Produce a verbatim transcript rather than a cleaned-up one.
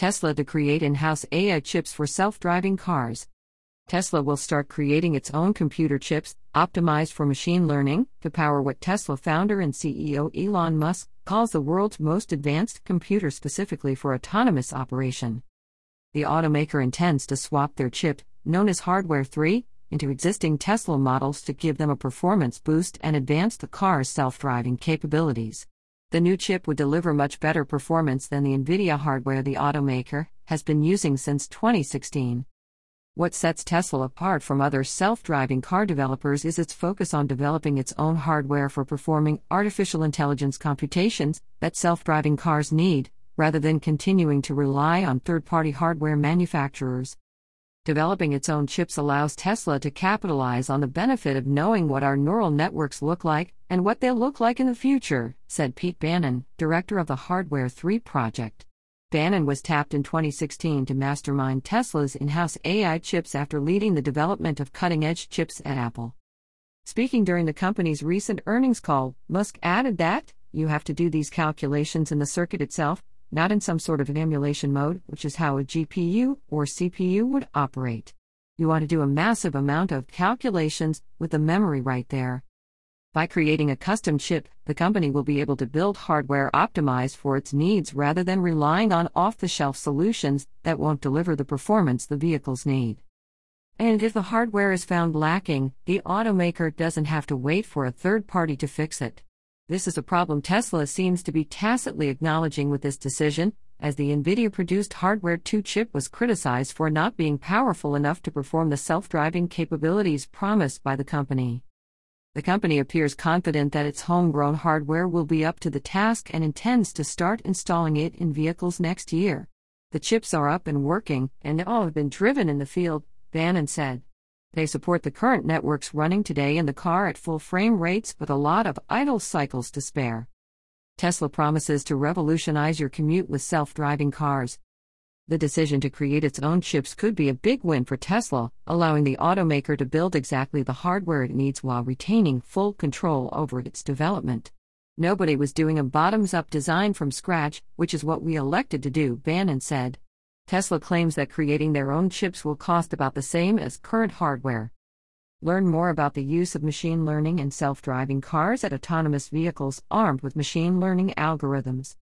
Tesla to create in-house A I chips for self-driving cars. Tesla will start creating its own computer chips, optimized for machine learning, to power what Tesla founder and C E O Elon Musk calls the world's most advanced computer specifically for autonomous operation. The automaker intends to swap their chip, known as Hardware three, into existing Tesla models to give them a performance boost and advance the car's self-driving capabilities. The new chip would deliver much better performance than the NVIDIA hardware the automaker has been using since twenty sixteen. What sets Tesla apart from other self-driving car developers is its focus on developing its own hardware for performing artificial intelligence computations that self-driving cars need, rather than continuing to rely on third-party hardware manufacturers. Developing its own chips allows Tesla to capitalize on the benefit of knowing what our neural networks look like and what they'll look like in the future, said Pete Bannon, director of the Hardware three project. Bannon was tapped in twenty sixteen to mastermind Tesla's in-house A I chips after leading the development of cutting-edge chips at Apple. Speaking during the company's recent earnings call, Musk added that, "You have to do these calculations in the circuit itself, not in some sort of an emulation mode, which is how a G P U or C P U would operate. You want to do a massive amount of calculations with the memory right there." By creating a custom chip, the company will be able to build hardware optimized for its needs rather than relying on off-the-shelf solutions that won't deliver the performance the vehicles need. And if the hardware is found lacking, the automaker doesn't have to wait for a third party to fix it. This is a problem Tesla seems to be tacitly acknowledging with this decision, as the NVIDIA-produced Hardware two chip was criticized for not being powerful enough to perform the self-driving capabilities promised by the company. The company appears confident that its homegrown hardware will be up to the task and intends to start installing it in vehicles next year. The chips are up and working, and all have been driven in the field, Bannon said. They support the current networks running today in the car at full frame rates with a lot of idle cycles to spare. Tesla promises to revolutionize your commute with self-driving cars. The decision to create its own chips could be a big win for Tesla, allowing the automaker to build exactly the hardware it needs while retaining full control over its development. Nobody was doing a bottoms-up design from scratch, which is what we elected to do, Bannon said. Tesla claims that creating their own chips will cost about the same as current hardware. Learn more about the use of machine learning in self-driving cars at autonomous vehicles armed with machine learning algorithms.